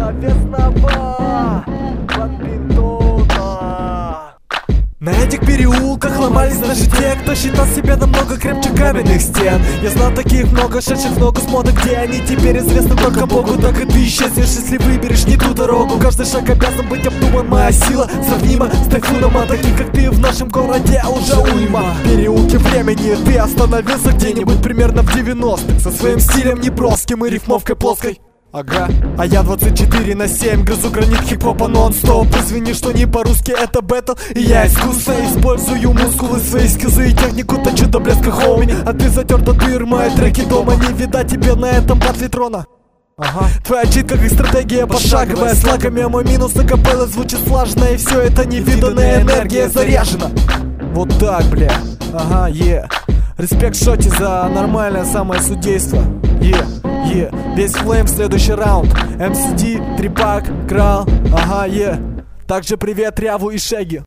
Словесного бадминтона. На этих переулках ломались даже те, кто считал себя намного крепче каменных стен. Я знал таких много, шедших в ногу с моды, где они теперь известны только Богу. Так и ты исчезнешь, если выберешь не ту дорогу. Каждый шаг обязан быть обдуман, моя сила сравнима с тайфуном, а таких как ты в нашем городе уже уйма. Переулки времени, ты остановился где-нибудь примерно в 90-х, со своим стилем неброским и рифмовкой плоской. Ага, а я 24/7 грызу гранит хип-хопа нон-стоп. Извини, что не по-русски, это бэтл, и я искусно использую мускулы, свои скиллы и технику точу до блеска, хоуми. А ты затер до дыр, мои треки дома, не видать тебе на этом батле трона. Ага. Твоя читка как стратегия пошаговая, с лагами, а мой минус на капелле звучит слаженно, и все это невиданная энергия заряжена. Вот так, бля, ага, Респект Шоти за нормальное самое судейство. Весь флейм в следующий раунд. МСД, Трипак, Крал, ага, Также привет Ряву и Шеги.